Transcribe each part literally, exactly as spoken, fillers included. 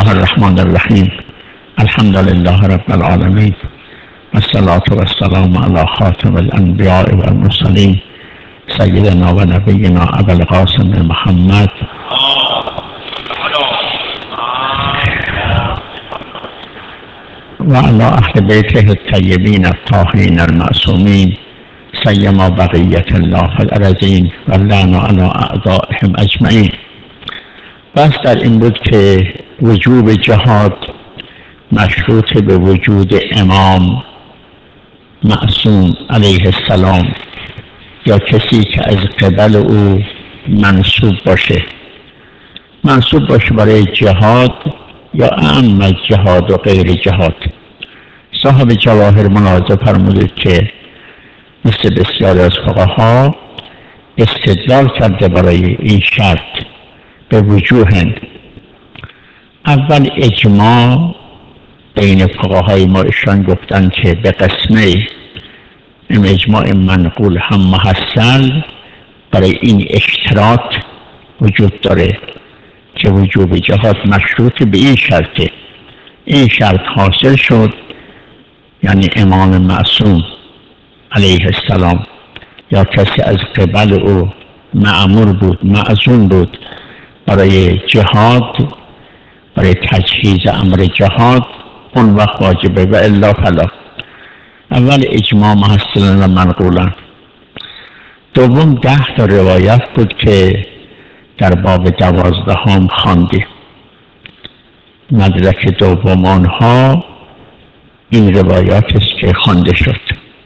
الله الرحمن الرحیم. الحمد لله رب العالمین والصلاة والسلام علی خاتم الانبیاء والمرسلین سیدنا و نبینا ابی القاسم محمد و علی اهل بیته الطیبین الطاهرین المعصومین سیما بقیة الله فی الارضین و لعن علی اعدائهم اجمعین. بس در این بود که وجوب جهاد مشروط به وجود امام معصوم علیه السلام یا کسی که از قبل او منصوب باشه منصوب باشه برای جهاد یا اعم از جهاد و غیر جهاد. صاحب جواهر ملاحظه فرموده که مثل بسیاری از فقها استدلال کرده برای این شرط به وجوه. اول اجماع بین فقهای ما ایشان گفتن که به قسمه این اجماع منقول هم محصل برای این اشتراط وجود داره که وجوب جهاد مشروط به این شرطه. این شرط حاصل شد یعنی امام معصوم علیه السلام یا کسی از قبل او مأمور بود معزون بود برای جهاد برای تجهیز امر جهاد اون وقت واجبه و الا فلا. اول اجماع محصلا و منقولا. دوم ده تا روایت بود که در باب دوازدهم خواندیم. مدرک دوم آنها این روایات است که خوانده شد.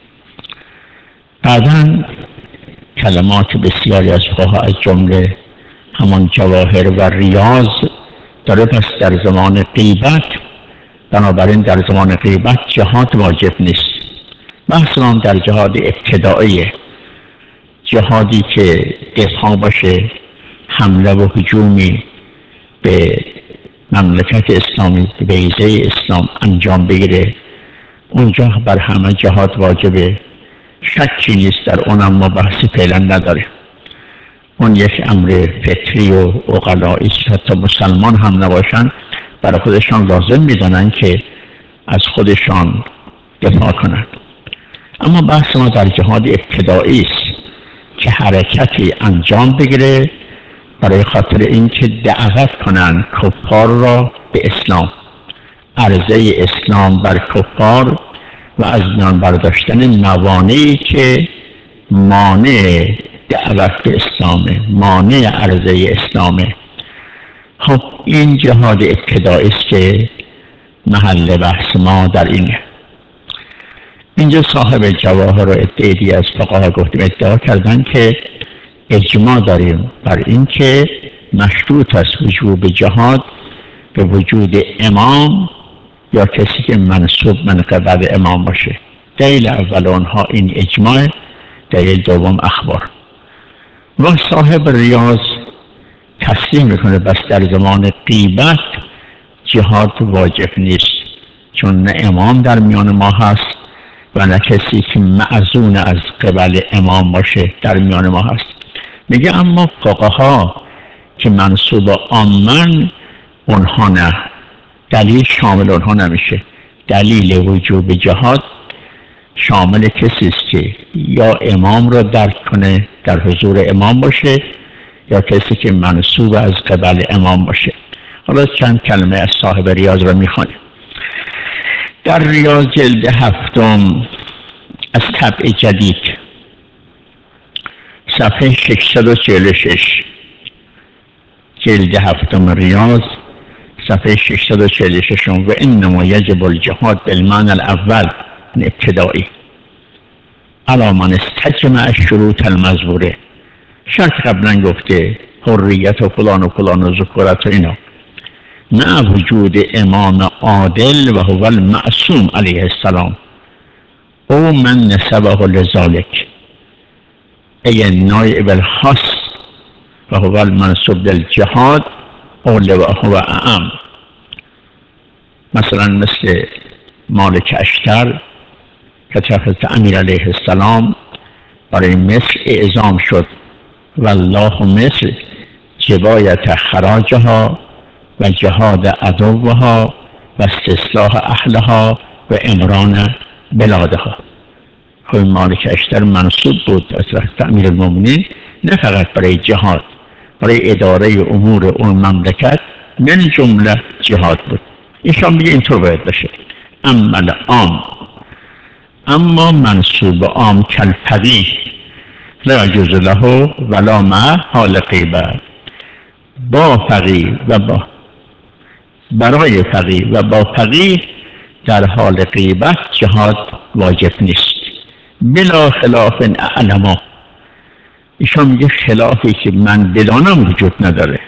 بعداً کلمات بسیاری از فقها از جمله همان جواهر و ریاض داره پس در زمان غیبت، بنابراین در زمان غیبت جهاد واجب نیست. بحث ما در جهاد ابتداییه، جهادی که دفاع باشه، حمله و هجومی به مملکت اسلامی به حیزه اسلام انجام بگیره، اونجا بر همه جهاد واجبه، شکی نیست در اونم ما بحثی فعلا نداره. اون یک امر فطری و عقلایی است، حتی مسلمان هم نباشن برای خودشان لازم میدانن که از خودشان دفاع کنند. اما بحث ما در جهاد ابتدایی است که حرکتی انجام بگیره برای خاطر اینکه دعوت کنند کفار را به اسلام، عرضه اسلام بر کفار و از میان برداشتن موانعی که مانع دعوت به اسلامه، مانع عرضه اسلامه. خب این جهاد ابتدایی است که محل بحث ما در اینه. اینجا صاحب جواهر و ادعای از فقها گفتیم ادعا کردن که اجماع داریم بر این که مشروط است وجوب جهاد به وجود امام یا کسی که منصوب من قبل امام باشه. دلیل اول آنها این اجماع، دلیل دوم اخبار. و صاحب ریاض تصدیق میکنه بس در زمان غیبت جهاد واجب نیست، چون نه امام در میان ما هست و نه کسی که معزون از قبل امام باشه در میان ما هست. میگه اما فقها که منصوب عامن اونها نه، دلیل شامل اونها نمیشه. دلیل وجوب جهاد شامل کسی است که یا امام را درک کنه، در حضور امام باشه، یا کسی که منصوب از قبل امام باشه. حالا چند کلمه از صاحب ریاض را میخوانیم. در ریاض جلد هفتم از طبع جدید صفحه ششصد و چهل و شش، جلد هفتم ریاض صفحه ششصد و چهل و شش. و انما یجب الجهاد بالمعنى الاول ابتدایی علی من استجمع الشروط المذکوره. شرط قبلا گفته حریت و فلان و فلان و ذکورت و اینا، مع وجود امام عادل و هو المعصوم علیه السلام او من نسبه لذالک ای نایب الخاص و هو المنصوب للجهاد او هو اعم. مثلا مثل مالک اشتر که حضرت امیر علیه السلام برای مصر اعزام شد والله مصر جبایت خراجها و جهاد عدوها و استصلاح اهلها و عمران بلادها. خب مالک اشتر منصوب بود از طرف امیرالمومنین نه فقط برای جهاد، برای اداره امور اون مملکت من جمله جهاد بود. ایشان میگه اینطور باید باشه. اما العام، اما منصوب عام کالفقیه لا یجوز له ولا مع حال غیبه، با فقیه و با برای فقیه و با فقیه در حال غیبت جهاد واجب نیست. بلا خلاف اعلما، ایشان میگه خلافی که من بدانم وجود نداره.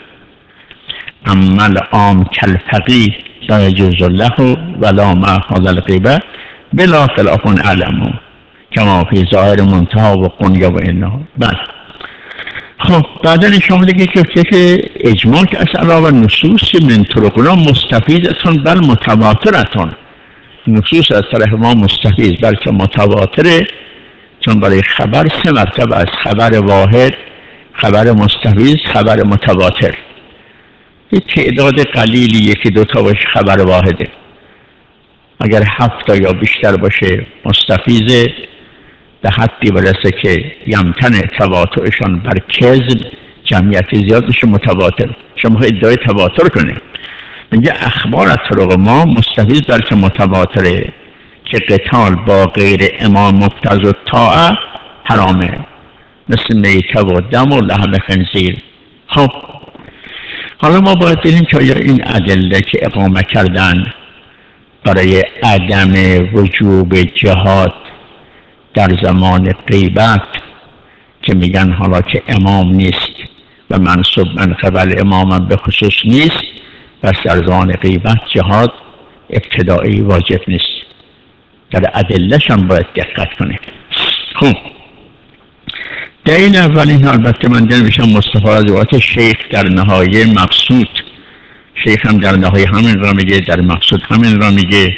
اما العام کالفقیه لا یجوز له ولا مع حال الغیبه بلا خلاف اعلما کما فی ظاهر منتهی و قنیه و اینا. بله. خب بعدا ایشان دیگه که که اجماع که از علاوه نصوص من طرقنا مستفیضتون بل متواترتون، نصوص از طرف ما مستفیض بلکه متواتره، چون برای خبر سه مرتبه از خبر واحد، خبر مستفیض، خبر متواتر. یه تعداد قلیلی یکی دوتا باشه خبر واحده، اگر هفت تا یا بیشتر باشه مستفیضه، به حدی برسه که یمتن تواترشان بر کذب، جمعیت زیاد بشه متواتر. شما ادعای تواتر کنه، میگه اخبار از طرق ما مستفیض بلکه متواتره که قتال با غیر امام مبتز و طاعه حرامه، مثل میته و دم و لحم خنزیر. خب حالا ما باید ببینیم که آیا این ادله که اقامه کردن برای عدم وجوب جهاد در زمان غیبت که میگن حالا که امام نیست و منصوب من قبل امام به خصوص نیست، پس در زمان غیبت جهاد ابتدایی واجب نیست. در ادله‌ش هم باید دقت کنه. خب دلیل اول این البته من دل میشم مصطفی از روایت شیخ در نهایه مقصود، شیخ هم در نهایه همین را میگه، در مقصود همین را میگه،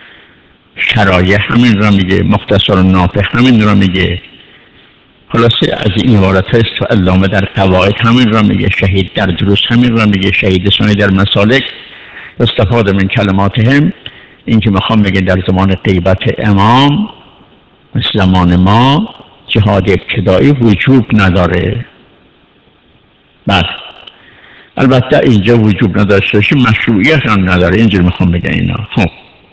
شرایع همین را میگه، مختصر و نافع همین را میگه. خلاصه از این عبارت هست تو علامه در قواعد همین را میگه، شهید در دروس همین را میگه، شهید ثانی در مسالک استفاده من کلماتهم. این که میخوام میگه در زمان غیبت امام مثل زمان ما جهاد ابتدایی وجوب نداره. بله البته اینجا وجوب نداشته باشه مشروعیت هم نداره، اینجا میخوام بگه اینا. خب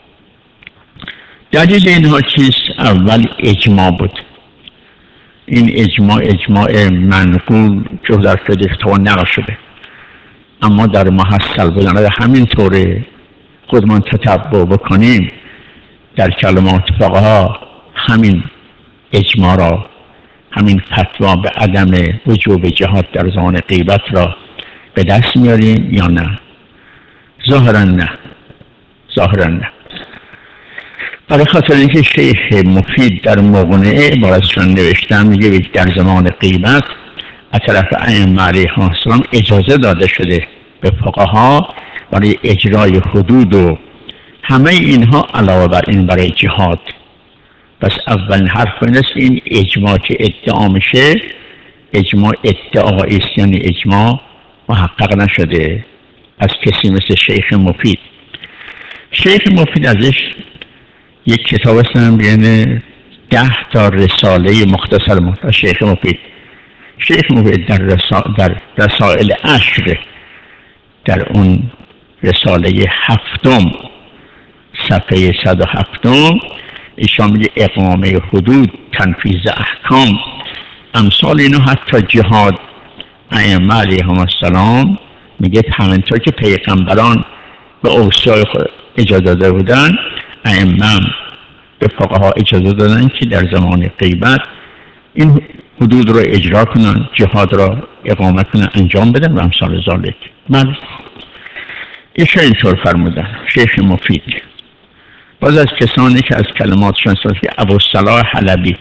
دلیل اینها چیست؟ اول اجماع بود. این اجماع اجماع منقول که در فقه نقل شده، اما در محصل بودن همین طوره خودمان تتبع بکنیم در کلمات فقها همین اجماع را، همین فتوا به عدم وجوب جهاد در زمان غیبت را به دست میاریم یا نه؟ ظاهرا نه، ظاهرا نه. برای خاطر اینکه شیخ مفید در مغنعه عبارتشان نوشتن میگه در زمان غیبت از طرف ائمه علیهم السلام اجازه داده شده به فقها برای اجرای حدود و همه اینها علاوه بر این برای جهاد. پس اولین حرف این است این اجماع که ادعا میشه اجماع ادعایی است، یعنی اجماع محقق نشده از کسی مثل شیخ مفید. شیخ مفید ازش یک کتاب هستن بین ده تا رساله مختصر مختصر شیخ مفید. شیخ مفید در, رسا... در رسائل عشر در اون رساله هفتم صفحه صد و هفتم ایشان میگه اقامه حدود، تنفیذ احکام، امثال اینو حتی جهاد. ائمه علیهم السلام میگه همینطور که پیغمبران به اوصیای خود اجازه داده بودن، ائمه به فقها اجازه دادن که در زمان غیبت این حدود رو اجرا کنن، جهاد را اقامه کنن، انجام بدن و امثال ذالک. من ایشان اینطور فرمودن شیخ مفید. باز از کسانی که از کلماتشان ساز که ابوالصلاح حلبی،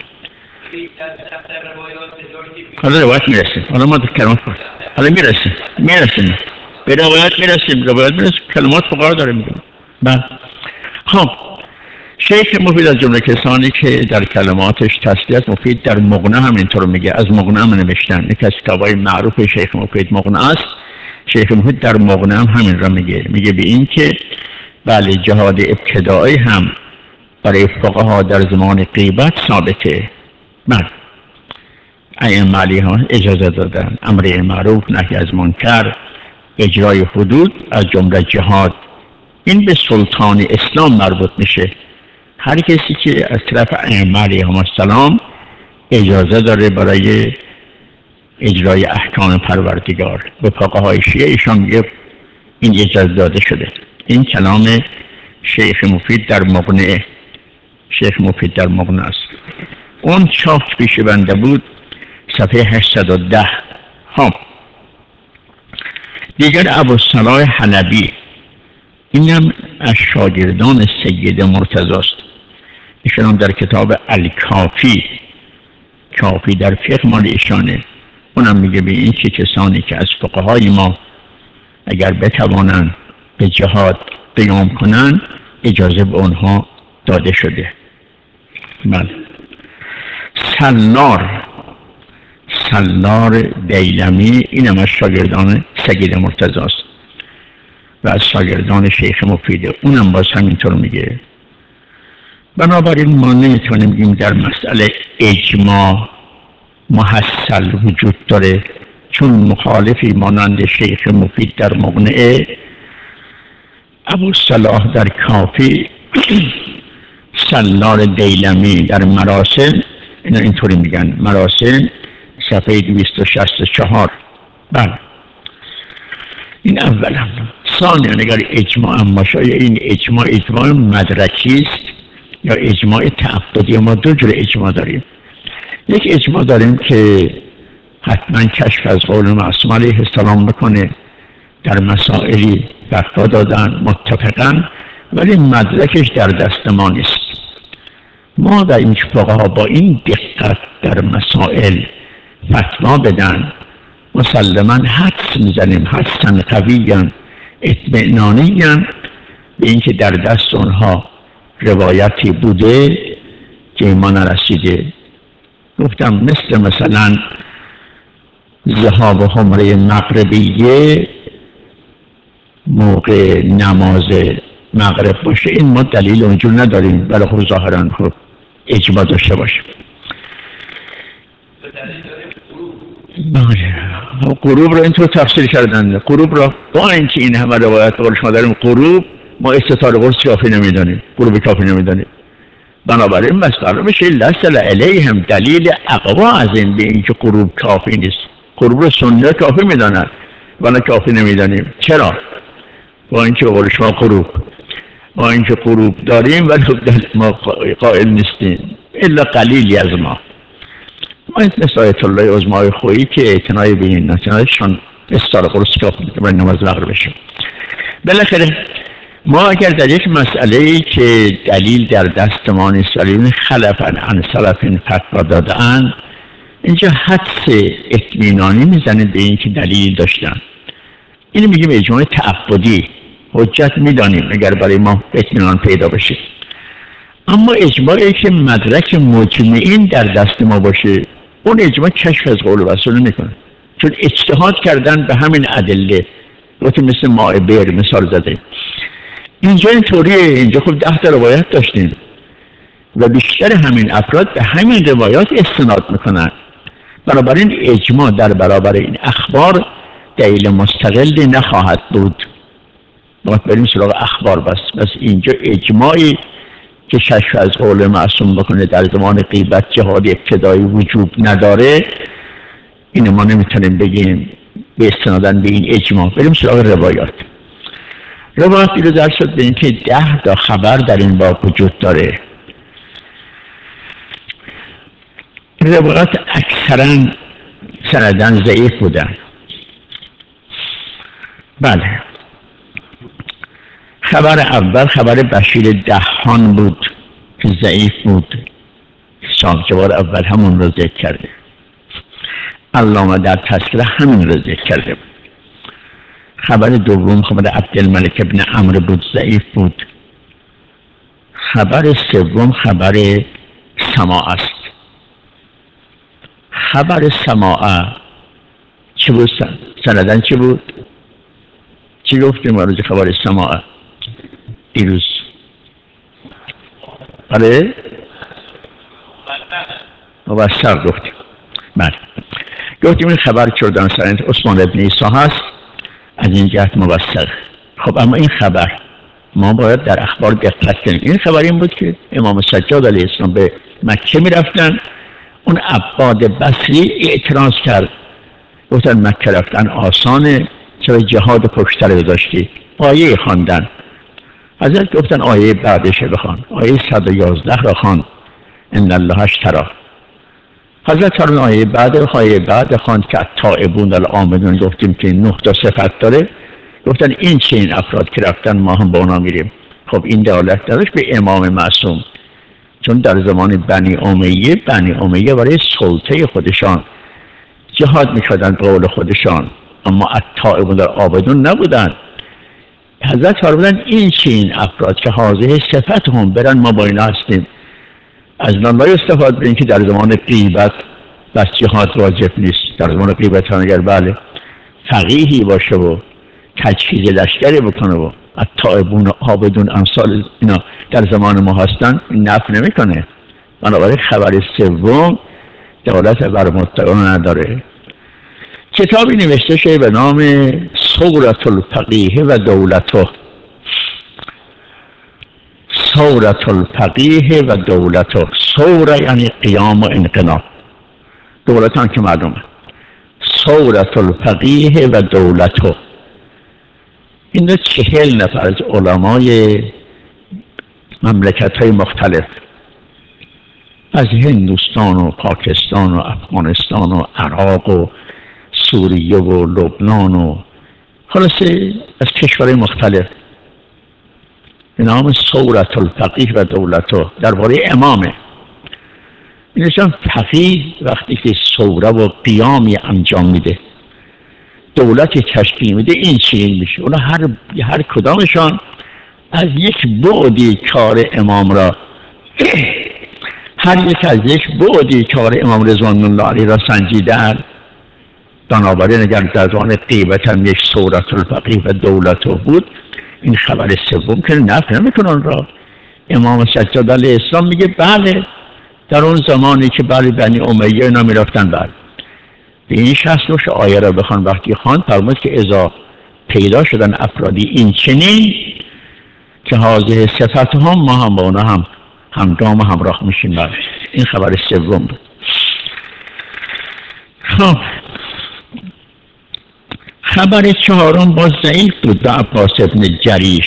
حالا روایت میرسیم، حالا ما در کلمات کنیم، حالا میرسیم میرسیم به روایت میرسیم روایت میرسیم کلمات فقها داره میگیم. بعد خب شیخ مفید از جمله کسانی که در کلماتش تسلیت مفید در مغنی هم اینطور میگه، از مغنی هم نوشتن، یکی از کتابای معروف شیخ مفید مغنی است. شیخ مفید در مغنی هم همین را میگه، میگه به این که بله جهاد ابتدایی هم برای فقها در زمان غیبت ثابته. بله ائمه علیها اجازه دادن امر معروف نهی از منکر، اجرای حدود از جمله جهاد. این به سلطان اسلام مربوط میشه. هر کسی که از طرف ائمه علیهم السلام اجازه داره برای اجرای احکام پروردگار. به فقهای شیعه ایشان میگه این اجازه داده شده. این کلام شیخ مفید در مغنی، شیخ مفید در مغنی است. اون چاپ پیش بنده بود صفحه هشتصد و ده. هم دیگر ابوالصلاح حلبی، اینم از شاگردان سید مرتضی است. ایشان در کتاب الکافی، کافی در فقه مال ایشانه، اونم میگه به این که کسانی که از فقهای ما اگر بتوانند به جهاد قیام کنند اجازه به اونها داده شده. بله. سلار سلار دیلمی، اینم از شاگردان سید مرتضی است و از شاگردان شیخ مفیده، اونم باز همینطور میگه. بنابراین ما نمیتونیم بگیم در مسئله اجماع محصل وجود داره، چون مخالفی مانند شیخ مفید در مغنی، ابوالصلاح در کافی، سلار دیلمی در مراسل، اینا اینطوری میگن، مراسل صفحه دویست و شصت و چهار. بله این اول هم. ثانیا اگر اجماع هم باشه، این اجماع اجماع مدرکی است یا اجماع تعبدی. ما دو جور اجماع داریم. یک اجماع داریم که حتما کشف از قول معصوم علیه السلام بکنه، در مسائلی فتوا دادن متفقن، ولی مدرکش در دست ما نیست. ما در این فقها با این دقت در مسائل فتوا بدن مسلما حدس میزنیم، حدسن قویاً اطمئنانیاً به اینکه در دست اونها روایتی بوده که ما نرسیده. گفتم مثل مثلا ذهاب حمره مغربیه موقع نماز مغرب باشه، این ما دلیل اونجور نداریم، ولی خب ظاهراً خب اجماع داشته باشه. غروب را اینطور تفسیر کردن، غروب را با اینکه این همه روایت رو شما داریم، غروب ما استطار قرص کافی نمیدانیم، غروب کافی نمیدانیم. بنابراین مسئله بشه لسل علیه هم دلیل اقوا از این به اینکه غروب کافی نیست. غروب رو سنت کافی میدانند ولی کافی نمیدانیم. چرا؟ با اینکه قول شما غروب با اینکه غروب داریم ولی ما قائل نیستیم الا قلیلی از ما. ما مثل آیت الله عظمای خویی که اعتنای به این نتیجهشان استار قرص کافی که باید نماز مغرب بشه. بالاخره ما اگر در یک مسئله ای که دلیل در دست ما نیست ولی این خلفاً عن سلف فتوا دادن، اینجا حدس اطمینانی میزنه به این که دلیل داشتن. اینو میگیم اجماع تعبدی، حجت میدانیم اگر برای ما اطمینان پیدا بشه. اما اجماعی که مدرک مجمعین در دست ما باشه، اون اجماع کشف از قول رسول نمیکنه، چون اجتهاد کردن به همین ادله. وقتی مثل ماء بئر مثال زده، اینجا اینطوریه. اینجا خب ده تا روایت داشتیم و بیشتر همین افراد به همین روایات استناد میکنن. بنابراین اجماع در برابر این اخبار دلیل مستقلی نخواهد بود. باید بریم سراغ اخبار بس. بس اینجا اجماعی که کشف از قول معصوم بکنه در زمان غیبت جهاد ابتدایی وجوب نداره، اینو ما نمیتونیم بگیم به استنادن به این اجماع. بریم سراغ روایات. روایاتی رو در شد به این که ده تا خبر در این باب وجود داره. روایات اکثرا سندن ضعیف بودن. بله. خبر اول خبر بشیر دهان بود که ضعیف بود. شاهجوار اول همون رو ذکر کرده. علامه در تذکره همین رو ذکر کرده بود. خبر دوم خبر عبدالملک ابن عمرو بود، ضعیف بود. خبر سوم خبر سماع است. خبر سماع چی بود؟ سندن چی بود؟ چی گفتیم راجع خبر سماع دیروز؟ بله مبصر گفتیم. بله گفتیم این خبر چرا در سنت عثمان ابن عیسی هست، از این جهت مبصر. خب اما این خبر ما باید در اخبار دقت کنیم. این خبر این بود که امام سجاد علیه السلام به مکه می رفتن، اون عباد بصری اعتراض کرد، گفتن مکه رفتن آسانه، چرا جهاد پشتر داشتی؟ آیه خواندن. حضرت گفتن آیه بعدش بخوان، آیه صد و یازده را خوان، ان الله اشتری. حضرت فرمود آیه بعد آیه بعد خواند که التائبون العابدون، گفتیم که نه تا صفت داره. گفتن این چه این افراد که رفتن ما هم با اونا میریم. خب این دلالت داشت به امام معصوم، چون در زمان بنی امیه بنی امیه برای سلطه خودشان جهاد میکردن به قول خودشان، اما التائبون العابدون نبودن. حضرت فرمودن این چه این افراد که حاضر صفت هم برن ما با اینا هستیم. از نالله استفاده برین که در زمان غیبت بس جهاد واجب نیست. در زمان غیبت هم اگر بله فقیهی باشه و تجهیز لشکری بکنه و التائبون عابدون امثال اینا در زمان ما هستن، این نفع نمیکنه. بنابراین خبر سوم دولت بر متقیان نداره. کتابی نوشته شده به نام ثورة الفقیه و دولته. ثورة الفقیه و دولته. ثوره یعنی قیام و انقلاب، دولتان که معلومه. ثورة الفقیه و دولته، این دو چهل نفر از علمای مملکت های مختلف از هندوستان و پاکستان و افغانستان و عراق و سوریه و لبنان و خلاصه از کشورهای مختلف به نام ثورة الفقیه و دولته درباره امامه. اینشان فقیه وقتی که ثوره و قیامی انجام میده، دولتی تشکیل میده، این چنین میشه. اونا هر هر کدامشان از یک بعدی کار امام را هر یک از یک بعدی کار امام رضوان الله علیه را سنجیدن. بنابراین اگر در زمان غیبت هم یک ثورة الفقیه و دولته بود، این خبر سوم که نفی نمیکنن را. امام سجاد علیه السلام میگه بله در اون زمانی که بله بنی امیه اینا میرفتن، بله به این شخص روش آیه را بخوان. وقتی خوان فرمود که اذا پیدا شدن افرادی این چنین که حاضر صفت هم ما هم با اونا هم همگام و همراه میشیم. بله این خبر سوم بود. خب خبر چهارم باز ضعیف بود، به عباس ابن جریش.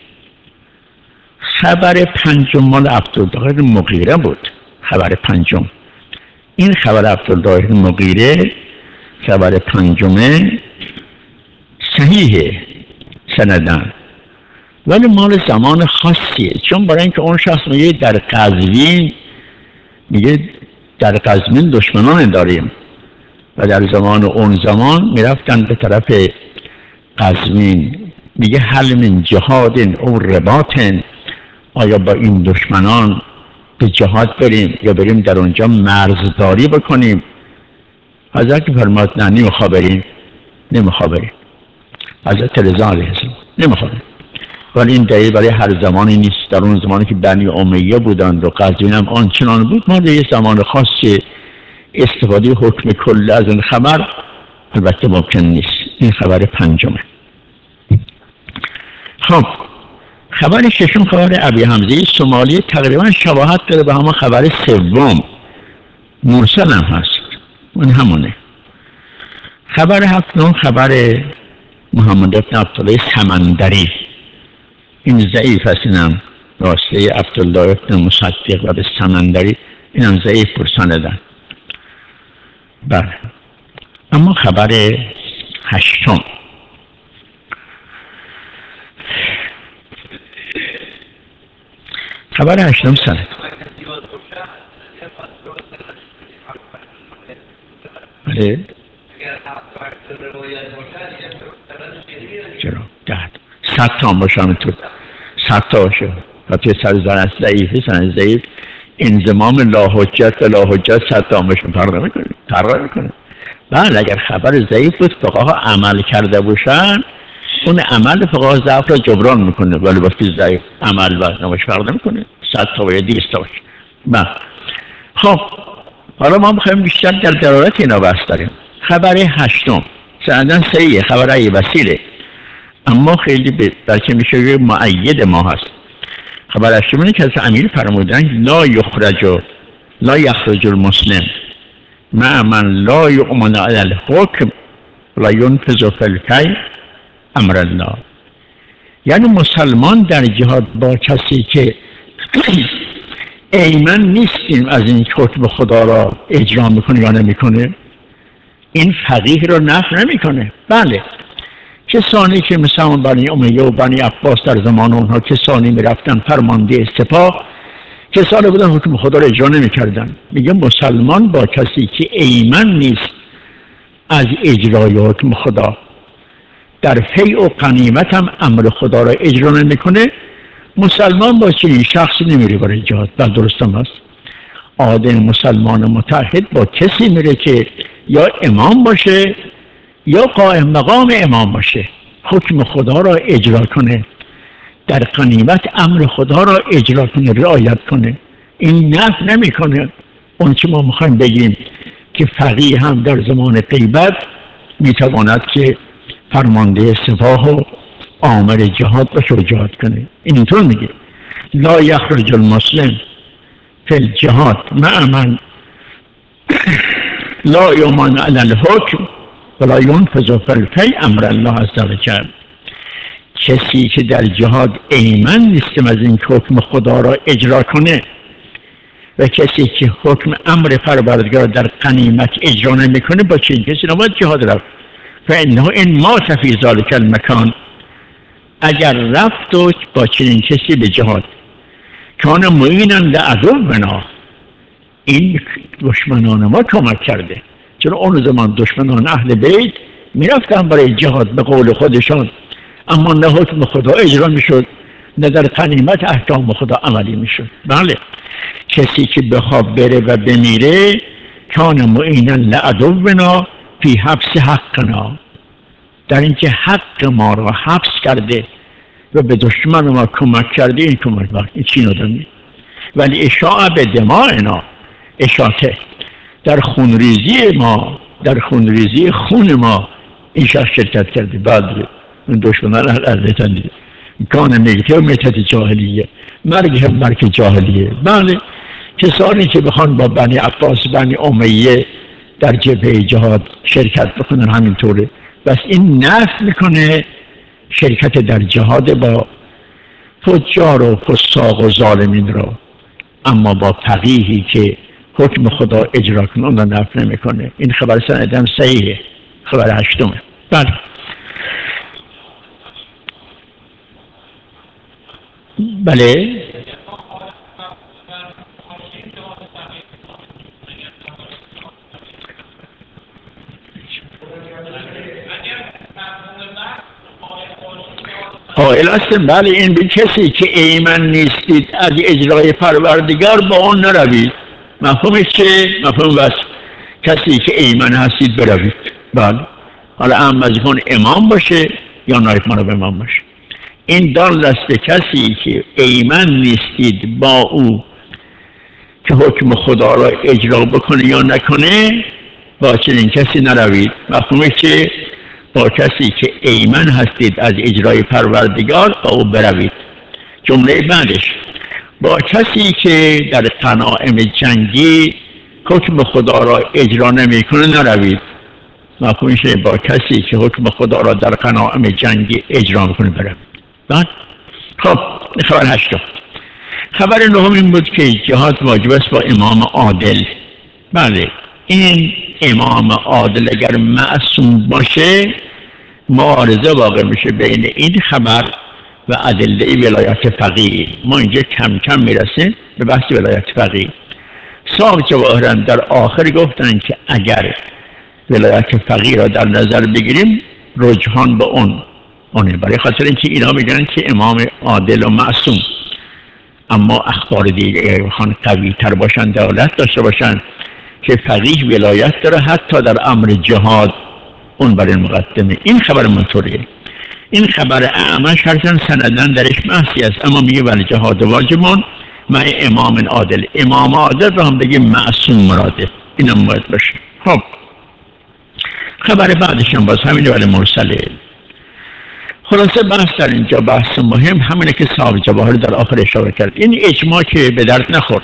خبر پنجم مال عبدالله بن مغیره بود. خبر پنجم این خبر عبدالله بن مغیره خبر پنجمه صحیحه سندن، ولی مال زمان خاصیه. چون برای اینکه اون شخص میگه در قزوین، میگه در قزوین دشمنان داریم و در زمان اون زمان میرفتن به طرف قزوین. میگه هل من جهاد او رباط، آیا با این دشمنان به جهاد بریم یا بریم در اونجا مرزداری بکنیم؟ حضرت فرمود نه نمیخوا بریم، نمیخوا بریم. حضرت رضا علیه السلام نمیخوا بریم. ولی این دلیل برای هر زمانی نیست. در اون زمانی که بنی امیه بودند و قزوین هم آنچنان بود، ما در یه زمان خاصی استفاده حکم کل از این خبر البته ممکن نیست. این خبر پنجمه. خب خبر ششم خبر ابی حمزه سمالی، تقریبا شباهت داره به همون خبر سوم، مرسل هم هست، اون همونه. خبر هفتم خبر محمد ابن عبدالله سمندری، این ضعیف است. اینم واسطه عبدالله ابن مصدق و به سمندری اینم ضعیف پرساندن. بله اما خبر هشتم خبر هشتم سنه بله چرا ده صد تا هم باشه همینطور صد تا باشه وقتی سر زن ضعیفی سن ضعیف انضمام لا حجت و لا حجت صد تا هم باشه فرق نمیکنه فرق نمیکنه. بله اگر خبر ضعیف بود فقها عمل کرده باشن اون عمل فقط ضعف را جبران میکنه، ولی با فیز ضعیف عمل و نماش فرق نمیکنه، صد تا باید دیست تا باشه. بله. خب حالا ما میخوایم بیشتر در درارت اینا بحث داریم. خبر هشتم سندن صحیحه، خبر ای وسیله، اما خیلی بلکه میشه یه مؤید ما هست. خبر هشتم اینه که از امیر فرمودن لا یخرج لا یخرج المسلم مع من لا یؤمن علی الحکم لا ینفذ فی الکی امر الله. یعنی مسلمان در جهاد با کسی که ایمن نیستیم از این حکم خدا را اجرا میکنه یا نمیکنه، این فقیه را نفی نمیکنه. بله کسانی که مثلا بنی امیه و بنی عباس در زمان اونها کسانی میرفتن فرمانده سپاه، کسانی بودن حکم خدا را اجرا نمیکردن. میگه مسلمان با کسی که ایمن نیست از اجرای حکم خدا، در فیء و غنیمت هم امر خدا را اجرا نمیکنه، مسلمان با چنین شخصی نمیره برای جهاد. بل درست هم هست. عادل مسلمان متحد با کسی میره که یا امام باشه یا قائم مقام امام باشه، حکم خدا را اجرا کنه، در غنیمت امر خدا را اجرا کنه، رعایت کنه. این نفی نمیکنه اون که ما میخوایم بگیم که فقیه هم در زمان غیبت میتواند که فرمانده سپاه و آمر جهاد باشه و جهاد کنه. اینطور میگه لا یخرج المسلم فی الجهاد مع من لا یؤمن علی الحکم ولا ینفذ فی الکی امر الله عز وجل. کسی که در جهاد ایمن نیستم از این حکم خدا را اجرا کنه و کسی که حکم امر پروردگار در غنیمت اجرا نمیکنه، با چنین کسی نباید جهاد رفت. فانه ان مات فی ذلک المکان، اگر رفت و با چنین کسی به جهاد، کان معینا لعدونا، این دشمنان ما کمک کرده. چرا اون زمان دشمنان اهل بیت میرفتن برای جهاد به قول خودشان، اما نه حکم خدا اجرا میشد نه در غنیمت احکام خدا عملی میشد. بله کسی که بخواد بره و بمیره، کان معینا لعدونا فی حبس حقنا، در اینکه حق ما را حبس کرده و به دشمن ما کمک کرده، این کمک وقت این چی نداریم. ولی اشاعه به دماءنا، اشاعه در خونریزی ما، در خونریزی خون ما این شخص شرکت کرده. بعد این دشمنان اهل تندید کان میته و میتت جاهلیه، مرگ هم مرگ جاهلیه. بله کسانی که بخوان با بنی عباس بنی امیه در جبهه جهاد شرکت بکنن همینطوره، بس این نفی میکنه شرکت در جهاد با فجار و فساق و ظالمین را، اما با فقیهی که حکم خدا اجرا کنه اون را نفی نمیکنه. این خبر سندم صحیحه، خبر هشتمه. بله بله قائل هستم. بله این به کسی که ایمن نیستید از اجرای پروردگار با اون نروید. مفهومش چه؟ مفهوم بس کسی که ایمن هستید بروید. بله حالا هم از اون امام باشه یا نایب منو امام باشه. این دال است به کسی که ایمن نیستید با او که حکم خدا را اجرا بکنه یا نکنه، با چنین کسی نروید. مفهومش چه؟ با کسی که ایمن هستید از اجرای پروردگار با او بروید. جمله بعدش با کسی که در غنایم جنگی حکم خدا را اجرا نمی کنه نروید. مفهومش با کسی که حکم خدا را در غنایم جنگی اجرا میکنه بروید. بعد خب خبر هشتم. خبر نهم این بود که جهاد واجب است با امام عادل. بله این امام عادل اگر معصوم باشه معارضه واقع میشه بین این خبر و ادله ولایت فقیه. ما اینجا کم کم میرسیم به بحث ولایت فقیه. صاحب جواهران در آخر گفتن که اگر ولایت فقیه را در نظر بگیریم رجحان به اون اونه، برای خاطر اینکه اینا میگن که امام عادل و معصوم، اما اخبار دیگه بخوان قوی تر باشن دلالت داشته باشن که فقیه ولایت داره حتی در امر جهاد، اون برای مقدمه. این خبر منطوریه. این خبر اعمش هرچند سندن درش محسی است، اما میگه ولی جهاد واجبون مع امام عادل. امام عادل رو هم بگیم معصوم مراده، این هم باید باشه. خب خبر بعدش هم باز همینه ولی مرسله. خلاصه بحث در اینجا بحث مهم همینه که صاحب جواهر در آخر اشاره کرد. این اجماع که به درد نخورد.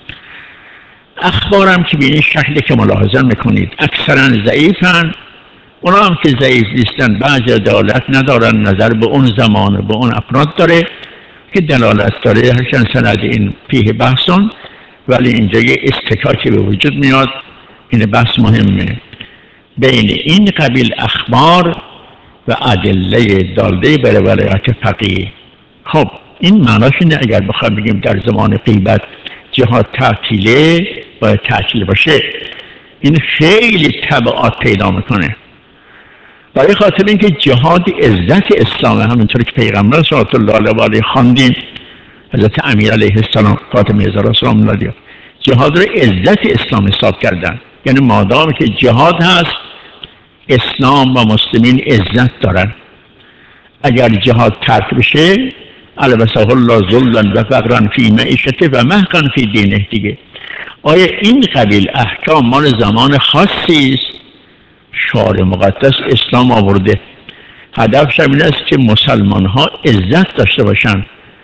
اخبارم که به این شکلی که ملاحظه میکنید اکثرا ضعیفن، اونا هم که ضعیف نیستن بعضی دلالت ندارن، نظر به اون زمان و به اون افراد داره که دلالت داره، هرچند سند این پیه بحثون، ولی اینجا یه استکاکی به وجود میاد. این بحث مهمه بین این قبیل اخبار و ادله دالده بر ولایت فقیه. خب این معناش اینه اگر بخوام بگیم در زمان غیبت جهاد تعطیله باید تعطیل باشه، این خیلی تبعات پیدا میکنه. برای خاطر اینکه جهاد عزت اسلام، همینطور که پیغمبر صلی الله علیه و آله خواندیم، حضرت امیر علیه السلام فاطمه زهرا سلام الله علیها جهاد رو عزت اسلام حساب کردن. یعنی مادام که جهاد هست اسلام و مسلمین عزت دارن. اگر جهاد ترک بشه البسه الله ذلا و فقرا فی معیشته و محقا فی دینه دیگه. آیا این قبیل احکام مال زمان خاصی است؟ شعار مقدس اسلام آورده، هدفش این است که مسلمان ها عزت داشته باشن،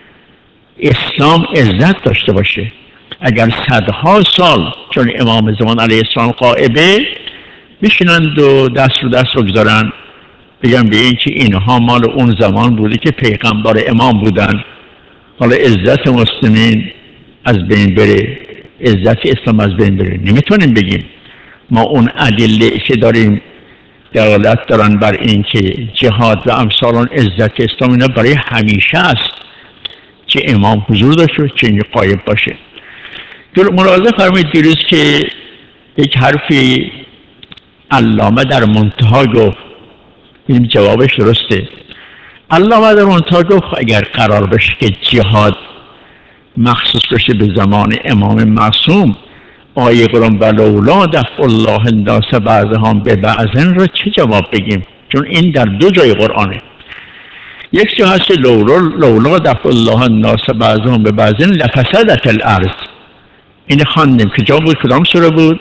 اسلام عزت داشته باشه. اگر صدها سال چون امام زمان علیه السلام غائبه بشینند و دست رو دست رو بگذارن بگن به این که اینها مال اون زمان بوده که پیغمبر امام بودن، حالا عزت مسلمین از بین بره، عزت اسلام از بین بره، نمیتونیم بگیم. ما اون ادله که داریم دلالت دارن بر این که جهاد و امثال اون عزت اسلام اینا برای همیشه است، چه امام حضور داشته چه اینجا غایب باشه. ملاحظه فرمایید دیروز که یک حرفی علامه در منتها گفت، این جوابش درسته. علامه در منتها گفت اگر قرار بشه که جهاد مخصوص بشه به زمان امام معصوم، آیه قرآن ولولا دفع الله الناس بعضهم ببعض رو چه جواب بگیم؟ چون این در دو جای قرآنه. یک جا هست لولا لولا دفع الله الناس بعضهم ببعض لفسدت الارض، این خواندیم که جا بود کدام سوره بود؟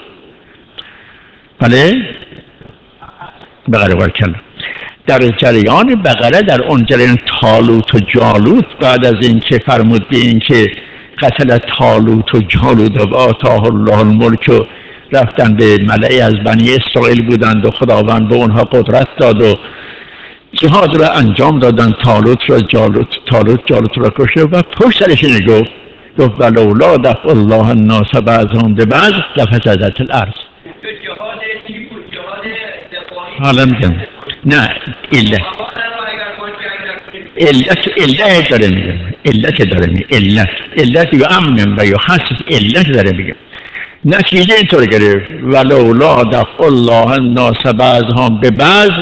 بله بقره برکلا. در جریان بقره در اون جریان طالوت و جالوت بعد از این که فرمود به این که قتل طالوت و جالوت و آتاه الله الملک و رفتن به ملعی از بنی اسرائیل بودند و خداوند به اونها قدرت داد و جهاد را انجام دادن، طالوت را جالوت طالوت جالوت را کشه و پشت سرش اینه گفت گفت ولولا دفع الله الناس بعضهم ببعض لفسدت الارض. حالا میگم نه علت علت علت داره میگم علت داره میگم علت علت یا امن و یا خاص علت داره میگم. نتیجه اینطور گرفت ولولا دفع الله الناس بعضهم ببعض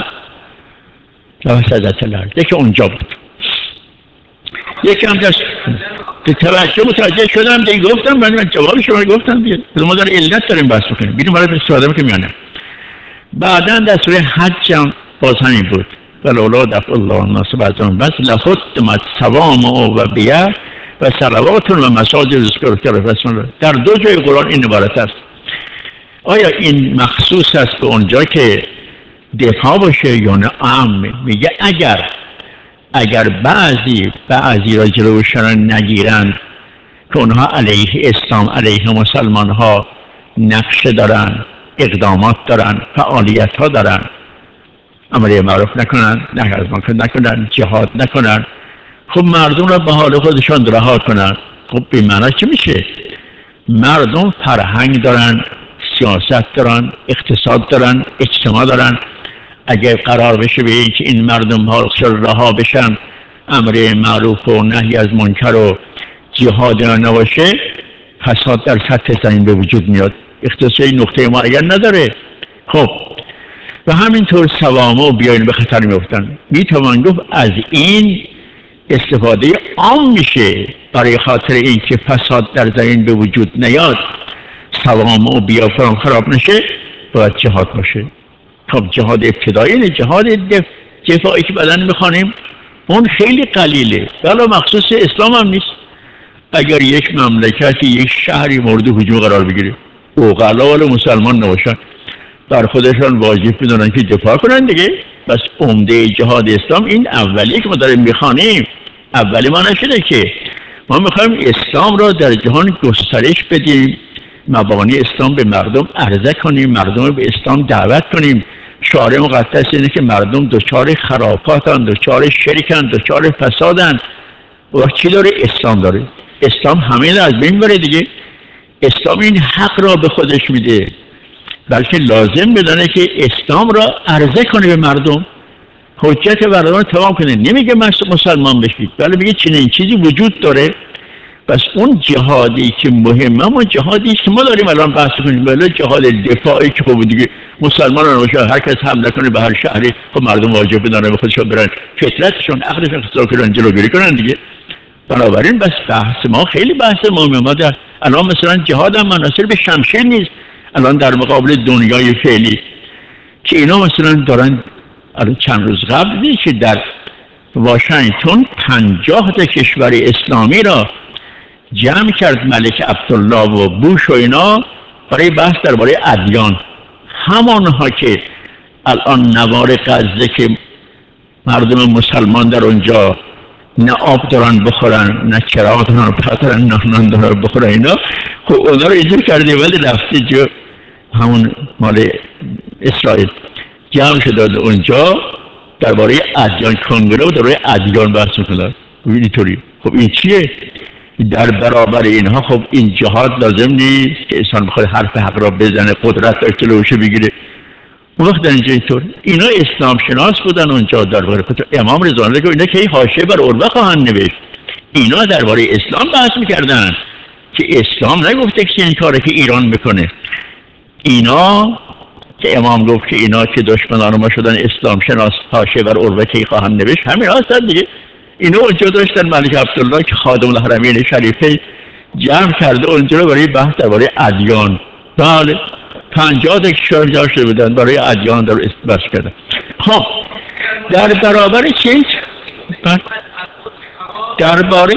لفسدت الارض. یکی اونجا بود، یکی هم دست توجه متوجه شدم دیگه گفتم من جواب شما گفتم دیگه ما داره علت داریم بحث میکنیم بیرون برای استفاده میکنیم یا نه. بعدا در سوره حج هم باز همین بود ولولا دفع الله الناس بعضهم بس لهدمت صوامع و بیع و صلوات و مساجد ذکر الله. در دو جای قرآن این عبارت است. آیا این مخصوص است به اونجا که دفاع باشه یا نه عام؟ میگه اگر اگر بعضی بعضی را جلوشان نگیرند که اونها علیه اسلام علیه مسلمان ها نقشه دارن، اقدامات دارن، فعالیت ها دارن، امر معروف نکنن، نهی از منکر نکنن، جهاد نکنن، خب مردم را به حال خودشان رها کنن. خب به معنی چی میشه؟ مردم فرهنگ دارن، سیاست دارن، اقتصاد دارن، اجتماع دارن. اگر قرار بشه به اینکه این مردم ها رها بشن، امر معروف و نهی از منکر و جهاد نباشه، فساد در سطح زمین به وجود میاد، اختصاصی نقطه معین نداره. خب و همینطور صوامع و بیاین به خطر میفتن. میتوان گفت از این استفاده عام میشه برای خاطر اینکه فساد در زمین به وجود نیاد، صوامع و بیافران خراب نشه، باید جهاد باشه. خب جهاد ابتدایی نه، جهاد دف... دفاعی که بدن میخوانیم اون خیلی قلیله، ولی مخصوص اسلام هم نیست. اگر یک مملکتی یک شهری مورد هجوم قرار بگیره، اوغلا ولی مسلمان نباشن، بر خودشان واجب میدونن که دفاع کنن دیگه. بس عمده جهاد اسلام این اولیه که ما داریم میخوانیم، اولی ما نشده که ما میخوایم اسلام را در جهان گسترش بدیم، مبانی اسلام به مردم عرضه کنیم، مردم به اسلام دعوت کنیم. شعار مقدس اینه که مردم دچار خرافاتن، دچار شرکن، دچار فسادن. و چی داره؟ اسلام داره. اسلام همه را از بین بره دیگه. اسلام این حق را به خودش میده، بلکه لازم بدانه که اسلام را عرضه کنه به مردم، حجت مردم رو تمام کنه. نمیگه مسلمان بشید، ولی میگه چنین چیزی وجود داره. پس اون جهادی که مهمه، اما جهادی که ما داریم الان بحث کنیم، ولی جهاد دفاعی که خب دیگه مسلمانان باشه، هر کس حمله کنه به هر شهری، خب مردم واجب بدانه به خودشون برن فطرتشون عقلشون خطا کنن، جلوگیری کنن دیگه. بنابراین بس بحث ما خیلی بحث مهمه. ما در الان مثلا جهاد هم منحصر به شمشیر نیست. الان در مقابل دنیای فعلی که اینا مثلا دارن، الان چند روز قبل دیدی که در واشنگتن پنجاه تا کشور اسلامی را جمع کرد ملک عبدالله و بوش و اینا برای بحث درباره ادیان. همانها که الان نوار غزه که مردم مسلمان در اونجا نه آب دارن بخورن، نه چراغ دارن بخورن، نه نان دارن بخورن، اینا خب اونا رو اینجور کرده ولی رفته جو همون مال اسرائیل جمع شده اونجا درباره ادیان، کنگره و درباره ادیان بحث میکنن. اینطوری خب این چیه؟ در برابر اینها خب این جهاد لازم نیست که انسان بخواد حرف حق را بزنه، قدرت داشته باشه بگیره. اون وقت در اینجا اینطور اینا اسلام شناس بودن اونجا درباره امام رضا الله، اینا که حاشیه بر عروه خواهند نوشت. اینا درباره اسلام بحث میکردن که اسلام نگفته که این کاره که ایران میکنه. اینا که امام گفت که اینا که دشمنان ما شدن اسلام شناس، حاشیه بر عروه که خواهند نوشت، همین هستن دیگه. اینا اونجا داشتن ملک عبدالله که خادم الحرمین شریفه جمع کرده اونجا برای بحث درباره ادیان. بله پنجاه تا کشور جمع شده بودن برای ادیان در بحث کردن. خب در برابر چیز درباره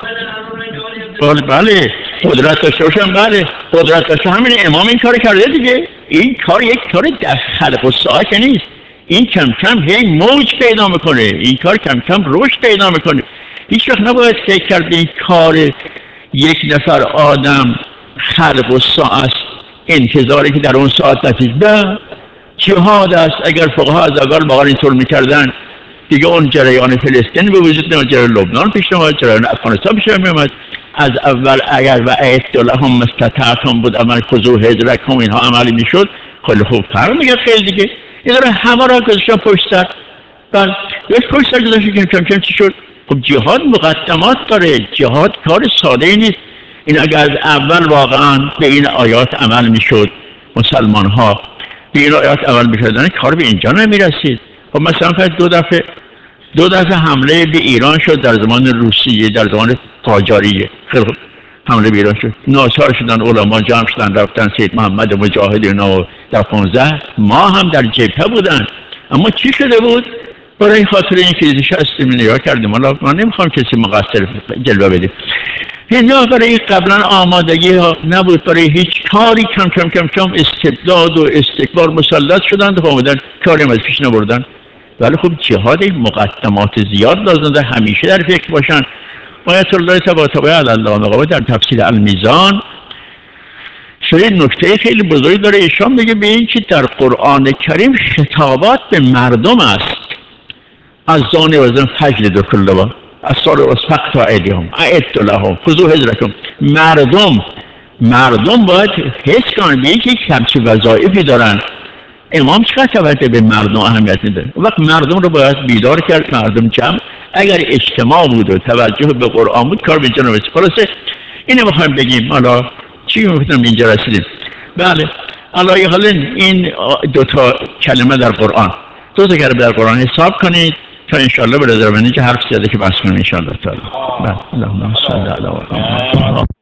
بله بله قدرت داشته باشن، بله قدرت داشته، همین امام این کار کرده دیگه. این کار یک کار در خلق الساعه نیست، این کم کم هی موج پیدا میکنه، این کار کم کم رشد پیدا میکنه. هیچ وقت نباید فکر کرد این کار یک نفر آدم خلق الساعه است، انتظاری که در اون ساعت نتیجه به جهاد است. اگر فقها از اول واقعا اینطور میکردن دیگه اون جریان فلسطین به وجود نمیاد، جریان لبنان پیش نمیاد، جریان افغانستان پیش نمیاد. از اول اگر و اعدوا لهم ما استطعتم بود عمل خذوا حذرکم اینها عملی میشد، خیلی خوب فرق میگه خیلی دیگه. این داره همه را گذاشتن پشت سر. بله یک پشت سر گذاشتن که کم کم چی شد؟ خب جهاد مقدمات داره، جهاد کار ساده ای نیست. این اگر از اول واقعا به این آیات عمل میشد، مسلمان ها به این آیات عمل میکردن، کار به اینجا نمیرسید. خب مثلا فرض دو دفعه دو دفعه حمله به ایران شد در زمان روسیه، در زمان قاجاریه. خیلی خوب حمله به ایران شد، ناچار شدن علما جمع شدن رفتن سید محمد مجاهد اینا در پانزده ماه هم در جبهه بودن. اما چی شده بود؟ برای خاطر این که نشستیم نگاه کردیم، حالا ما نمیخوام کسی مقصر جلوه بدیم، اینا برای قبلا آمادگی ها نبود برای هیچ کاری، کم کم کم کم استبداد و استکبار مسلط شدند و آمدن کاری از پیش نبردن. ولی خب جهاد مقدمات زیاد لازم داره، همیشه در فکر باشن. آیت الله طباطبایی علی الله مقام در تفسیر المیزان شاید نکته خیلی بزرگی داره اشاره میگه به این که در قرآن کریم خطابات به مردم است. از زان وزن فجل دو کلوا از سال اسفق تا ایدیهم اعدوا لهم خذوا حذرکم. مردم مردم باید حس کنن به اینکه همچی وظایفی دارن. امام چقدر توجه به مردم اهمیت میده. وقت مردم رو باید بیدار کرد، مردم جمع. اگر اجتماع بود و توجه به قرآن بود کار به اینجا نمیشه. خلاصه اینو میخوایم بگیم. حالا چی میگفتم اینجا رسیدیم؟ بله علایه حال این دو تا کلمه در قرآن، دو تا کلمه در قرآن حساب کنید تا انشالله به رضا منی که حرف زیاده که بس کنیم انشالله تعالی. بله اللهم صل علی محمد.